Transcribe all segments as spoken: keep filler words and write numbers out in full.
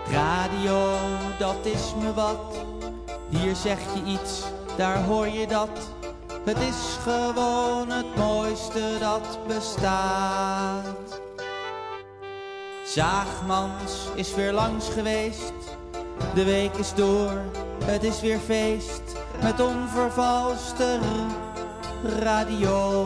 Radio, dat is me wat. Hier zeg je iets, daar hoor je dat. Het is gewoon het mooiste dat bestaat. Zaagmans is weer langs geweest. De week is door, het is weer feest. Met onvervalste radio.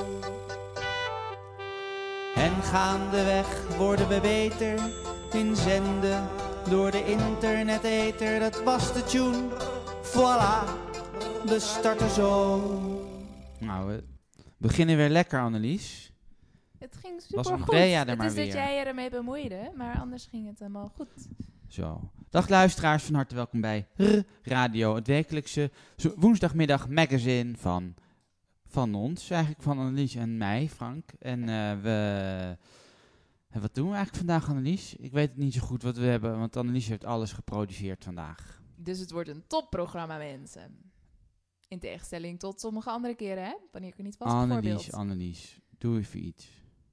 En gaandeweg worden we beter in zenden door de internetether. Dat was de tune, voilà, we starten zo. Nou, we beginnen weer lekker, Annelies. Het ging super Was goed. Andrea er Het maar is weer. dat jij je ermee bemoeide, maar anders ging het helemaal goed. Zo. Dag luisteraars, van harte welkom bij R Radio, het wekelijkse zo- woensdagmiddag magazine van, van ons. Eigenlijk van Annelies en mij, Frank. En uh, we... En wat doen we eigenlijk vandaag, Annelies? Ik weet het niet zo goed wat we hebben, want Annelies heeft alles geproduceerd vandaag. Dus het wordt een topprogramma, mensen. In tegenstelling tot sommige andere keren, hè? Wanneer ik er niet was, Annelies, bijvoorbeeld. Annelies, doe even iets.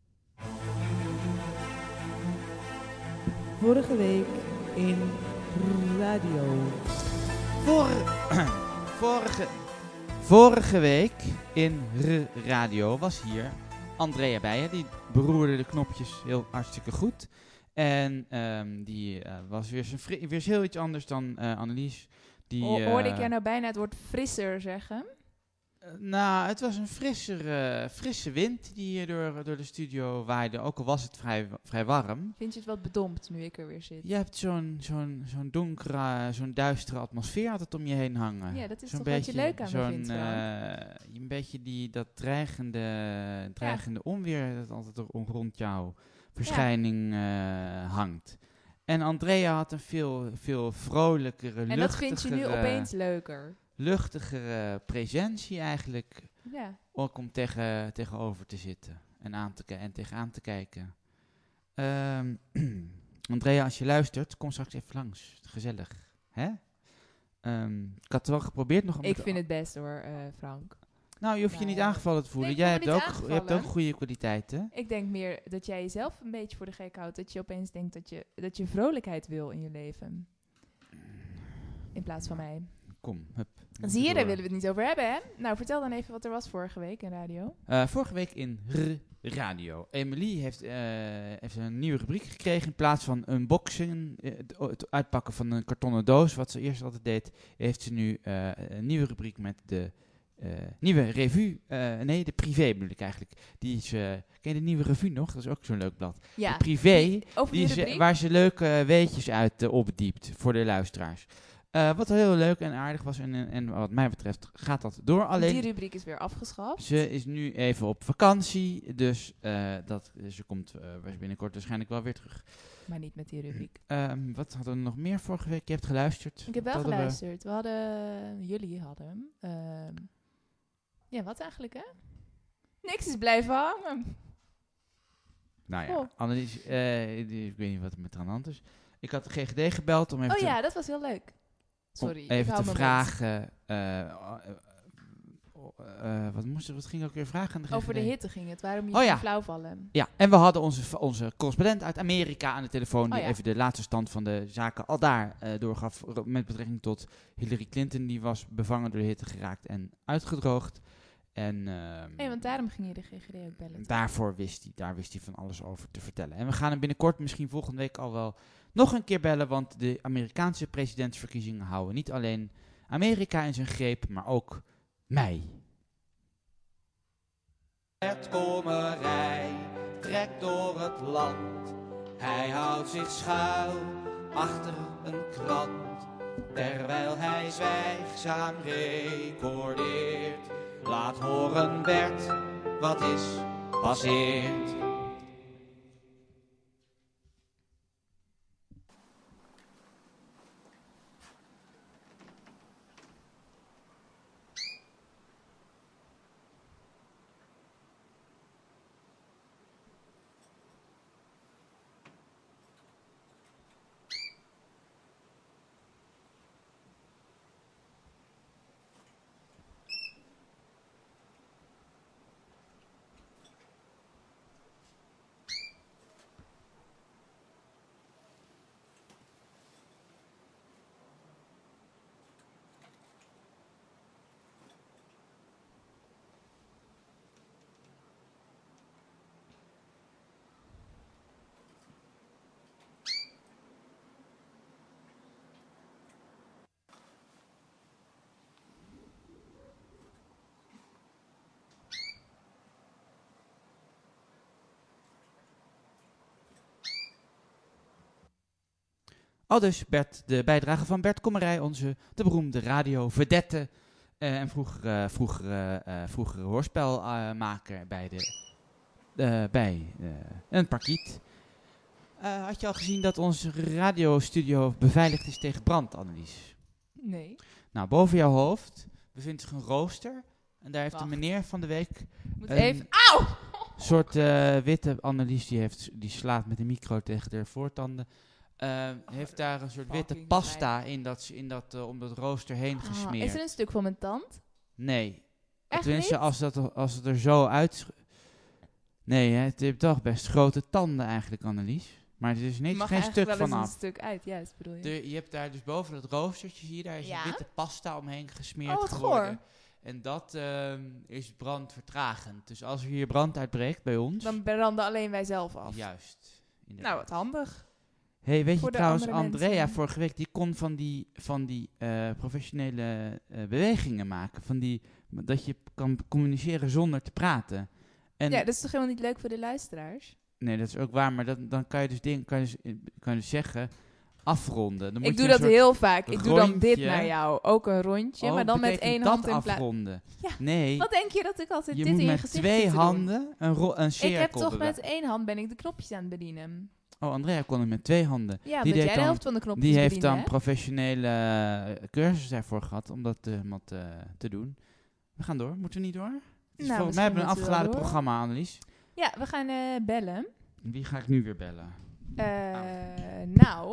Vorige week in radio. Vor, vorige, vorige week in R Radio was hier Andrea Beijen. Die beroerde de knopjes heel hartstikke goed. En um, die uh, was weer, zijn fri- weer eens heel iets anders dan uh, Annelies. Die, Ho- uh, hoorde ik jou nou bijna het woord frisser zeggen? Uh, nou, het was een frisser, uh, frisse wind die hier door, door de studio waaide. Ook al was het vrij, vrij warm. Vind je het wat bedompt nu ik er weer zit? Je hebt zo'n, zo'n, zo'n donkere, zo'n duistere atmosfeer altijd om je heen hangen. Ja, dat is zo'n toch wat je leuk aan me zo'n, vindt, Frank? uh, een beetje die, dat dreigende, dreigende ja. onweer dat altijd er rond jouw verschijning ja. uh, hangt. En Andrea had een veel, veel vrolijkere, luchtigere... En dat vind je nu opeens leuker? Luchtigere presentie eigenlijk. Ja. Ook om tegen, tegenover te zitten en, aan te, en tegenaan te kijken. Um, Andrea, als je luistert, kom straks even langs. Gezellig, hè? Um, ik had het wel geprobeerd nog... Ik vind het best hoor, uh, Frank. Nou, je hoeft nee. je niet aangevallen te voelen. Nee, jij hebt ook, je hebt ook goede kwaliteiten. Ik denk meer dat jij jezelf een beetje voor de gek houdt. Dat je opeens denkt dat je, dat je vrolijkheid wil in je leven. In plaats van mij. Kom, hup. Zie je, daar willen we het niet over hebben, hè? Nou, vertel dan even wat er was vorige week in radio. Uh, vorige week in R Radio. Emily heeft, uh, heeft een nieuwe rubriek gekregen. In plaats van unboxing, uh, het uitpakken van een kartonnen doos, wat ze eerst altijd deed, heeft ze nu uh, een nieuwe rubriek met de uh, nieuwe revue. Uh, nee, de privé bedoel ik eigenlijk. Die is, uh, ken je de nieuwe revue nog? Dat is ook zo'n leuk blad. Ja. De privé, die, over die die is, waar ze leuke weetjes uit uh, opdiept voor de luisteraars. Uh, wat heel leuk en aardig was en, en, en wat mij betreft gaat dat door. Alleen die rubriek is weer afgeschaft. Ze is nu even op vakantie, dus uh, dat, ze komt uh, binnenkort waarschijnlijk wel weer terug. Maar niet met die rubriek. Um, wat hadden we nog meer vorige week? Je hebt geluisterd. Ik heb wel geluisterd. We... we hadden, jullie hadden. Uh, ja, wat eigenlijk hè? Niks is blijven hangen. Nou ja, oh. Annelies, uh, ik weet niet wat er met haar aan de hand is. Ik had de G G D gebeld om even Oh te... ja, dat was heel leuk. Sorry, om even te vragen. Uh, uh, uh, wat, moest er, wat ging ik ook weer vragen aan de G G D? Over de hitte ging het, waarom je oh, ja. flauw vallen. Ja, en we hadden onze, onze correspondent uit Amerika aan de telefoon, die oh, ja. even de laatste stand van de zaken al daar uh, doorgaf met betrekking tot Hillary Clinton. Die was bevangen door de hitte geraakt en uitgedroogd. En, uh, nee, want daarom ging je de G G D ook bellen. Daarvoor wist hij, daar wist hij van alles over te vertellen. En we gaan hem binnenkort, misschien volgende week al wel, nog een keer bellen, want de Amerikaanse presidentsverkiezingen houden niet alleen Amerika in zijn greep, maar ook mij. Het Kommerij trekt door het land. Hij houdt zich schuil achter een krant, terwijl hij zwijgzaam recordeert. Laat horen Bert, wat is passeerd. Al dus Bert, de bijdrage van Bert Kommerij, onze de beroemde radio-vedette uh, en vroegere, vroegere, uh, vroegere hoorspelmaker bij, de, uh, bij uh, een parkiet. Uh, had je al gezien dat onze radiostudio beveiligd is tegen brand, Annelies? Nee. Nou, boven jouw hoofd bevindt zich een rooster. En daar heeft Wacht. de meneer van de week Moet een even... Auw! soort uh, witte Annelies, die, heeft, die slaat met de micro tegen de voortanden. Uh, heeft daar een soort witte Fucking pasta in dat, in dat, uh, om dat rooster heen Ah, gesmeerd. is er een stuk van mijn tand? Nee. Echt Tenminste, niet? als, dat, als het er zo uit... Nee, hè, het heeft toch best grote tanden eigenlijk, Annelies. Maar er is niet, Mag geen eigenlijk stuk wel eens vanaf. een stuk uit, juist bedoel je. De, je hebt daar dus boven dat roostertje, zie je, daar is Ja? een witte pasta omheen gesmeerd Oh, wat geworden. goor. En dat um, is brandvertragend. Dus als er hier brand uitbreekt bij ons... Dan branden alleen wij zelf af. Juist. Inderdaad. Nou, wat handig. Hey, weet Voor je de trouwens, andere Andrea mensen. vorige week, die kon van die, van die uh, professionele uh, bewegingen maken. Van die, dat je kan communiceren zonder te praten. En Ja, dat is toch helemaal niet leuk voor de luisteraars? nee, dat is ook waar, maar dat, dan kan je dus, ding, kan je dus, kan je dus zeggen, afronden. Dan moet Ik je doe een dat soort heel vaak. Ik doe dan dit rondje. naar jou. Ook een rondje, Oh, maar dan met betekent één dat hand in plaats... afronden. Ja. Nee, Wat denk je dat ik altijd je dit moet in je met gezicht twee zit te doen? handen een, ro- een cirkel Ik heb toch bewa- met één hand ben ik de knopjes aan het bedienen. Oh, Andrea kon het met twee handen. Ja, Die omdat deed jij de dan- helft van de knopjes Die heeft bedienen dan hebt. professionele uh, cursus daarvoor gehad om dat uh, wat, uh, te doen. We gaan door. Moeten we niet door? Het is Nou, volgens mij hebben we een misschien moeten we wel afgeladen door. programma, Annelies. Ja, we gaan uh, bellen. Wie ga ik nu weer bellen? Uh, nou.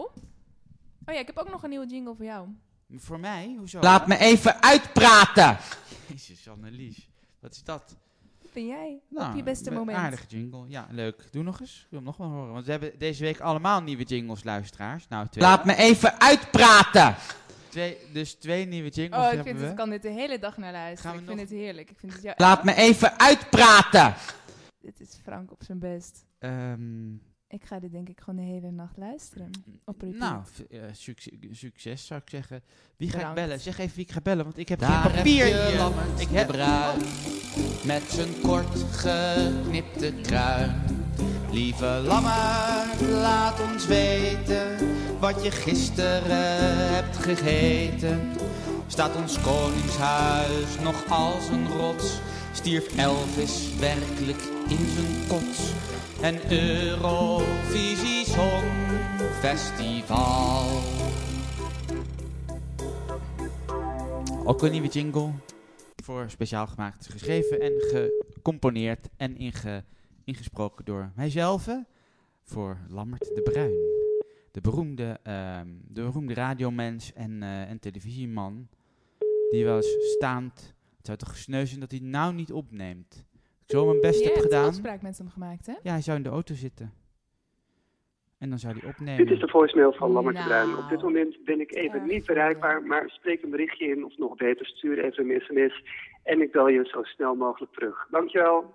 Oh ja, ik heb ook nog een nieuwe jingle voor jou. Voor mij? Hoezo? Laat me even uitpraten. Jezus, Annelies. Wat is dat? Wat ben jij? Nou, op je beste een moment. aardige jingle. Ja, leuk. Doe nog eens. Ik wil hem nog wel horen. Want we hebben deze week allemaal nieuwe jingles, luisteraars. Nou, twee. Laat me even uitpraten. Twee, dus twee nieuwe jingles Oh, ik hebben vind we. het, kan dit de hele dag naar luisteren. Gaan Ik we vind nog- het heerlijk. Ik vind het jou Laat me even uitpraten. Dit is Frank op zijn best. Ehm, Ik ga dit denk ik gewoon de hele nacht luisteren. Op repeat. nou, v- uh, succes, succes zou ik zeggen. Wie ga Bedankt. ik bellen? Zeg even wie ik ga bellen, want ik heb Daar geen papier heb je hier. Lammert Ik de heb Bruin, met zijn kort geknipte kruin. Lieve Lammert, laat ons weten wat je gisteren hebt gegeten. Staat ons koningshuis nog als een rots? Stierf Elvis werkelijk in zijn kots? En Eurovisie Songfestival. ook een nieuwe jingle voor speciaal gemaakt, geschreven en gecomponeerd en inge, ingesproken door mijzelf voor Lammert de Bruin. De beroemde, ehm, de beroemde radiomens en, eh, en televisieman die wel eens staand... Het zou toch gesneeuwd zijn dat hij nou niet opneemt. Ik zo mijn best Je heb hebt een gedaan. afspraak met hem gemaakt, hè? Ja, hij zou in de auto zitten. En dan zou hij opnemen. Dit is de voicemail van Lammert de Nou. Bruin. Op dit moment ben ik even Erg niet bereikbaar, maar spreek een berichtje in of nog beter, stuur even een sms en ik bel je zo snel mogelijk terug. Dankjewel.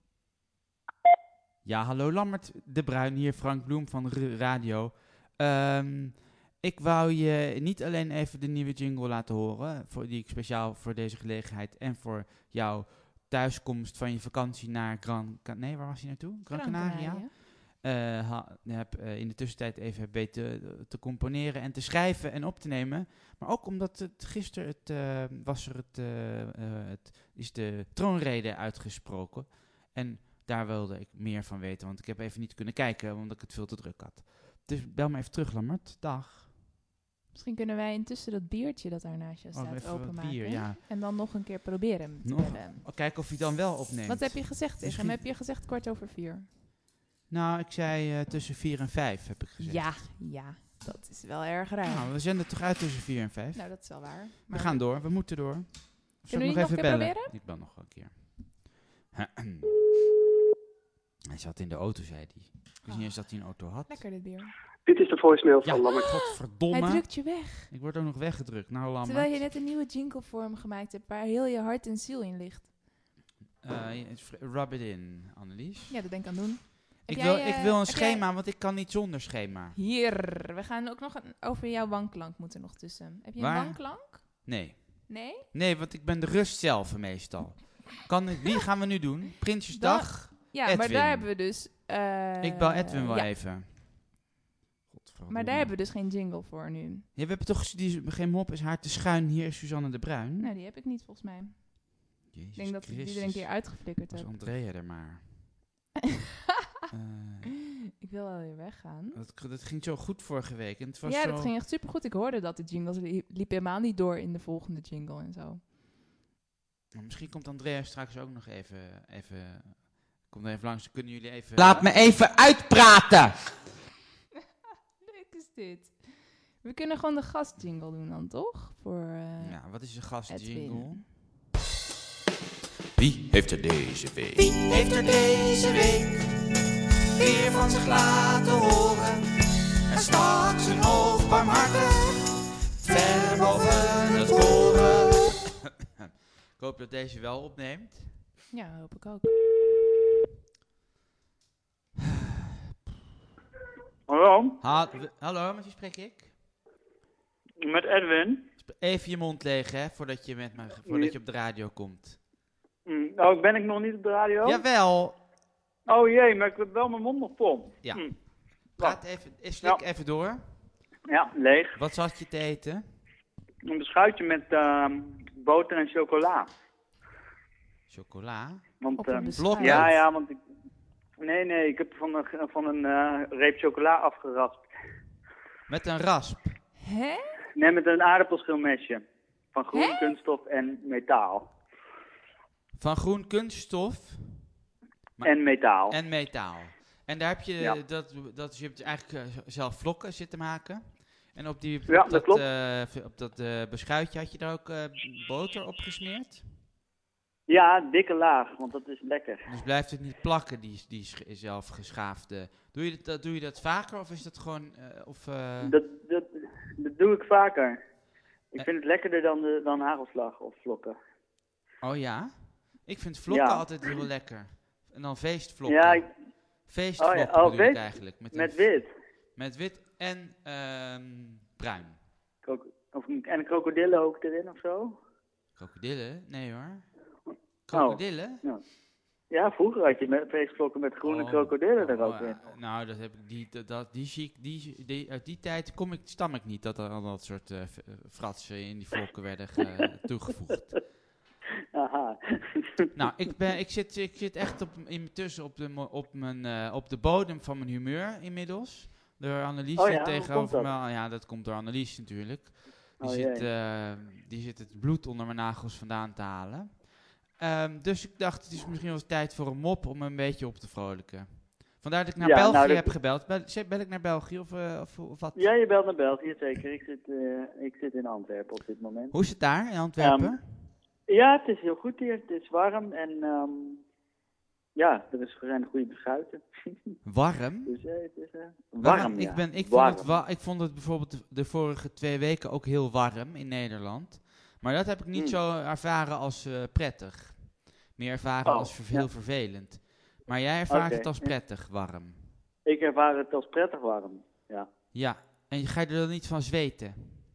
Ja, hallo Lammert de Bruin, hier Frank Bloem van R- Radio. Ehm, ik wou je niet alleen even de nieuwe jingle laten horen, voor, die ik speciaal voor deze gelegenheid en voor jouw thuiskomst van je vakantie naar Gran... Ca- Nee, waar was je naartoe? Gran Canaria? Uh, ha, heb uh, in de tussentijd even weten te, te componeren en te schrijven en op te nemen. Maar ook omdat het gisteren het, uh, was er het, uh, uh, het is de troonrede uitgesproken. En daar wilde ik meer van weten, want ik heb even niet kunnen kijken, omdat ik het veel te druk had. Dus bel me even terug, Lammert. Dag. Misschien kunnen wij intussen dat biertje dat daar naast je Oh, staat even wat openmaken. bier, ja. En dan nog een keer proberen hem te Nog? bellen. Oh, kijken of hij dan wel opneemt. Wat heb je gezegd tegen Misschien- hem? Heb je gezegd kwart over vier? Nou, ik zei uh, tussen vier en vijf, heb ik gezegd. Ja, ja. Dat is wel erg raar. Nou, we zenden toch uit tussen vier en vijf. Nou, dat is wel waar. We Maar gaan door, we moeten door. Of zal we ik niet nog een keer bellen? proberen? Ik bel nog wel een keer. Hij zat in de auto, zei hij. Ik wist niet eens dat hij een auto had. Lekker dit bier. Dit is de voicemail Ja, van Lammert. godverdomme. Hij drukt je weg. Ik word ook nog weggedrukt. Nou, Lammert. Terwijl je net een nieuwe jingle voor hem gemaakt hebt waar heel je hart en ziel in ligt. Uh, ja, het is vri- rub it in, Annelies. Ja, dat ben ik aan het doen. Ik Heb wil, jij, ik eh, wil een heb schema, jij- want ik kan niet zonder schema. Hier. We gaan ook nog een, over jouw wanklank moeten nog tussen. Heb je Waar? een wanklank? Nee. Nee? Nee, want ik ben de rust zelf meestal. Kan ik, wie gaan we nu doen? Prinsjesdag? Ja, maar Edwin. daar hebben we dus... eh, ik bel Edwin wel ja. even. Godverdomme. Maar daar hebben we dus geen jingle voor nu. Ja, we hebben toch die, geen mop is haar te schuin. Hier is Suzanne de Bruin. Nou, die heb ik niet volgens mij. Jezus Ik denk dat ik die er een Christus. keer uitgeflikkerd Was heb. Andrea er maar. Eh, Ik wil wel weer weggaan. dat, dat ging zo goed vorige week. En het was Ja, zo... dat ging echt supergoed. Ik hoorde dat de jingles li- liep helemaal niet door in de volgende jingle en zo. Nou, misschien komt Andrea straks ook nog even... even komt er even langs, dan kunnen jullie even... Laat me even uitpraten! Leuk is dit. We kunnen gewoon de gastjingle doen dan, toch? Voor eh Ja, wat is de gastjingle? Edwin. Wie heeft er deze week? Wie heeft er deze week weer van zich laten horen? Er stak zijn hoofd barmhartig ver boven het koren. Ik hoop dat deze wel opneemt. Ja, hoop ik ook. Hallo, Ha w- Hallo, met wie spreek ik? met Edwin. Sp- Even je mond leeg, hè, voordat je, met me, voordat je op de radio komt. Hm, oh, ben ik nog niet op de radio? Jawel! Oh jee, maar ik heb wel mijn mond nog vol. Ja. Hm. Praat even, eh, slik Ja. even door. Ja, leeg. Wat zat je te eten? Een beschuitje met ehm, boter en chocola. Chocola? Want, Op een ehm, beschuit. bloknoot. ja, ja, want ik... Nee, nee, ik heb van een, van een eh, reep chocola afgeraspt. Met een rasp. Hè? Nee, met een aardappelschilmesje. Van groen Hè? kunststof en metaal. Van groen kunststof Maar- en metaal. en metaal. En daar heb je, Ja. dat, dat, je hebt eigenlijk eh, zelf vlokken zitten maken. En op, die, Ja, op dat dat, klopt. eh, op dat eh, beschuitje had je daar ook eh, boter op gesmeerd. Ja, dikke laag, want dat is lekker. Dus blijft het niet plakken, die, die sch- zelf geschaafde. Doe je dat, doe je dat vaker of is dat gewoon... eh, of, eh, Dat, dat, dat doe ik vaker. Ik Eh. vind het lekkerder dan, de, dan hagelslag of vlokken. Oh ja? Ik vind vlokken Ja. altijd heel lekker. En dan feestvlokken. Ja, ik- Feestvlokken Oh ja, oh, bedoel ik feest- eigenlijk. Met, met een- wit. Met wit en ehm, bruin. Krok- Of, een- en een krokodillen ook erin of zo? Krokodillen? Nee hoor. Oh. Krokodillen? Ja, vroeger had je met feestvlokken met groene Oh, krokodillen er oh, ook in. eh, Nou, dat heb ik die, dat, dat, die zie ik, die, die, uit die tijd kom ik, stam ik niet dat er al dat soort eh, v- eh, fratsen in die vlokken werden ge- toegevoegd. Aha. Nou, ik, ben, ik, zit, ik zit echt op, intussen op de, mo- op, mijn, eh, op de bodem van mijn humeur inmiddels. Door Annelies Oh ja, zit hoe tegenover komt me. dat? Ja, dat komt door Annelies natuurlijk. Die, Oh zit, jee. eh, die zit het bloed onder mijn nagels vandaan te halen. Ehm, dus ik dacht, het is misschien wel eens tijd voor een mop om me een beetje op te vrolijken. Vandaar dat ik naar Ja, België nou, dat- heb gebeld. Bel, zit- bel ik naar België of, eh, of, of wat? Ja, je belt naar België, zeker. Ik zit, eh, ik zit in Antwerpen op dit moment. Hoe is het daar in Antwerpen? Ehm, Ja, het is heel goed hier. Het is warm en ehm, ja, er is, er zijn goede beschuiten. Warm? Dus eh, het is eh, Waarom? warm, ja. Ik, ben, ik, warm. vond het wa- ik vond het bijvoorbeeld de, de vorige twee weken ook heel warm in Nederland. Maar dat heb ik niet Hmm. zo ervaren als eh, prettig. Meer ervaren Oh, als ver- ja. heel vervelend. Maar jij ervaart Oké, het als ja. prettig warm. Ik ervaar het als prettig warm, ja. Ja, en ga je er dan niet van zweten?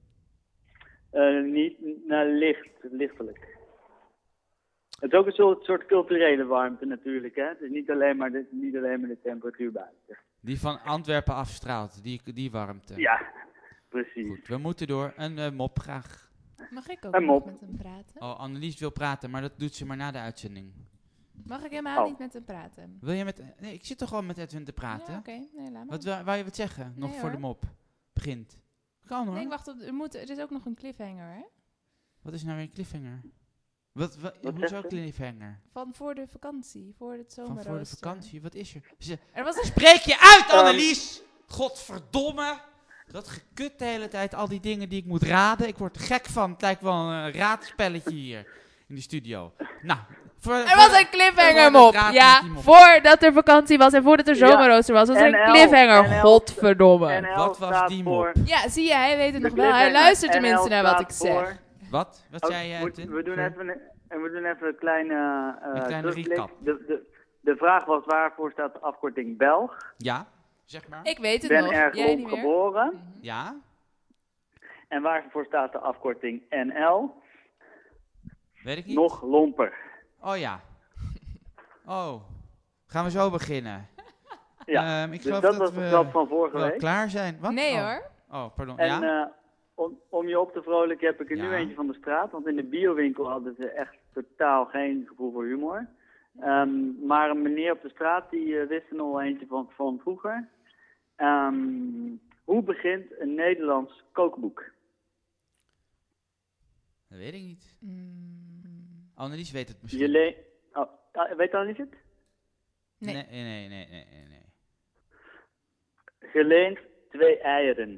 Eh, niet, nou, licht, lichtelijk. Het is ook een soort, soort culturele warmte natuurlijk, hè. Het is niet alleen maar de, niet alleen maar de temperatuur buiten. Die van Antwerpen afstraalt, die, die warmte. Ja, precies. Goed, we moeten door. Een eh, mop graag. Mag ik ook Een nog mop. met hem praten? Oh, Annelies wil praten, maar dat doet ze maar na de uitzending. Mag ik helemaal Oh. niet met hem praten? Wil je met... Nee, ik zit toch gewoon met Edwin te praten? Ja, oké. Nee, laat maar. Wat wou wou je wat zeggen? Nog Nee, voor de hoor. mop. Begint. Kan hoor. Nee, ik wacht op... Er, moet, er is ook nog een cliffhanger, hè? Wat is nou weer een cliffhanger? Wat, wat, Wat hoezo zegt u? cliffhanger? Van voor de vakantie. Voor het Van zomerrooster. voor de vakantie? Wat is er? Ze, Er was een... spreek je uit, Ehm. Annelies! Godverdomme! Dat gekut de hele tijd, al die dingen die ik moet raden. Ik word er gek van. Het lijkt wel een raadspelletje hier in de studio. Nou, voor, Er was een cliffhanger, voor de mop. draad Ja, met die mop. voordat er vakantie was en voordat er Ja. zomerrooster was, was er een N L, cliffhanger. N L, Godverdomme. N L Wat was staat die voor- mop? Ja, zie je, hij weet het de nog wel. Hij cliffhanger. luistert N L tenminste naar wat ik staat voor- zeg. Wat? Wat Oh, zei jij? moet- Edwin? we, doen Sorry. even een, en we doen even een kleine, eh, Een kleine terugblik. recap. De, de, de vraag was waarvoor staat de afkorting Belg? Ja, zeg maar. Ik weet Ik het ben nog. er Jij gewoon niet meer? geboren. Ja? En waarvoor staat de afkorting N L? Weet ik niet. Nog lomper. Oh ja. Oh. Gaan we zo beginnen? Ja, Ehm, ik dus geloof dat dat, was de we grap van vorige wel week. klaar zijn. Wat? Nee oh. hoor. Oh, pardon. En ja? eh, om, om je op te vrolijken heb ik er nu Ja. eentje van de straat. Want in de biowinkel hadden ze echt totaal geen gevoel voor humor. Ehm, maar een meneer op de straat die uh, wist er nog wel eentje van, van vroeger. Um, hoe begint een Nederlands kookboek? Dat weet ik niet. Mm, Annelies weet het misschien. Je le- oh, uh, weet Annelies het? nee. Nee, nee, nee, nee, nee, nee. nee. Geleend twee eieren.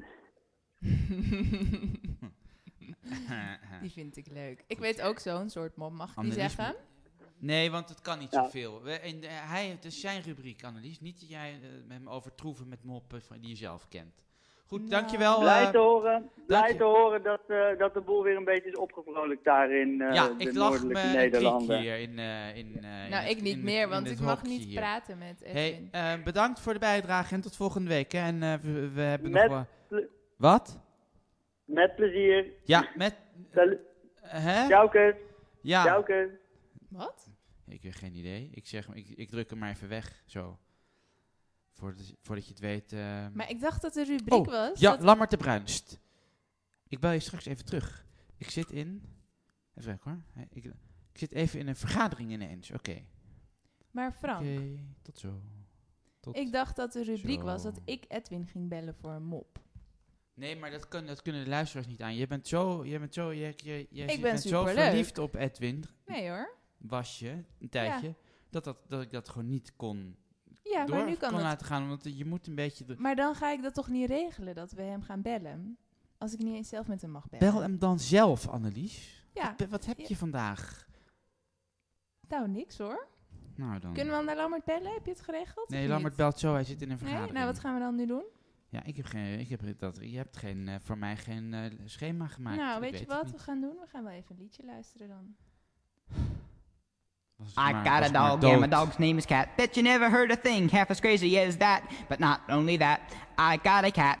Die vind ik leuk. Ik weet ook zo'n soort mop. Mag ik die Annelies zeggen? Nee, want het kan niet Ja. zoveel. We, en, uh, hij, het is zijn rubriek, Annelies. Niet dat jij uh, met hem overtroeven met moppen van, die je zelf kent. Goed, Nou, dankjewel. Blij uh, te horen, blij je. te horen dat, uh, dat de boel weer een beetje is opgevrolijkt daar in uh, ja, de ik lach noordelijke me Nederlanden. hier in, uh, in, uh, in Nou, het- ik niet in meer, het- want in ik het mag hokje niet hier. praten met Hey, Edwin. uh, bedankt voor de bijdrage en tot volgende week. Hè. En uh, we, we hebben Met nog wel... ple- Wat? Met plezier. Ja, met... Sal- Hè? Ciao, Ja. Ciao, Wat? Ik heb geen idee. Ik zeg, ik, ik druk hem maar even weg, zo. Voordat, voordat je het weet... Uh... Maar ik dacht dat de rubriek oh, was. ja, dat... Lammert de Bruin. St. Ik bel je straks even terug. Ik zit in... Even kijken hoor. Hey, Ik, ik zit even in een vergadering ineens. Oké. Oké, Maar Frank, tot zo. Tot... ik dacht dat de rubriek Zo. was dat ik Edwin ging bellen voor een mop. Nee, maar dat, kun, dat kunnen de luisteraars niet aan. Je bent zo... Je bent zo, je, je, je, ben bent zo superleuk. verliefd op Edwin. Nee hoor. Was je een tijdje. Dat, dat, dat ik dat gewoon niet kon, Ja, door maar nu kan kon dat. laten gaan. Want je moet een beetje... De, Maar dan ga ik dat toch niet regelen dat we hem gaan bellen? Als ik niet eens zelf met hem mag bellen. bel hem dan zelf, Annelies. Ja. Wat, wat heb Ja. je vandaag? Nou, niks hoor. Nou dan... Kunnen we dan naar Lammert bellen? Heb je het geregeld? Nee, of Lammert niet? belt zo. Hij zit in een Nee? vergadering. Nou, wat gaan we dan nu doen? Ja, ik heb geen... Ik heb dat, je hebt geen, uh, voor mij geen uh, schema gemaakt. nou, Ik weet je het wat niet. we gaan doen? We gaan wel even een liedje luisteren dan. Was het I maar- got a was maar dog and my dood. dog's name is Cat. Bet you never heard a thing half as crazy as that. But not only that, I got a cat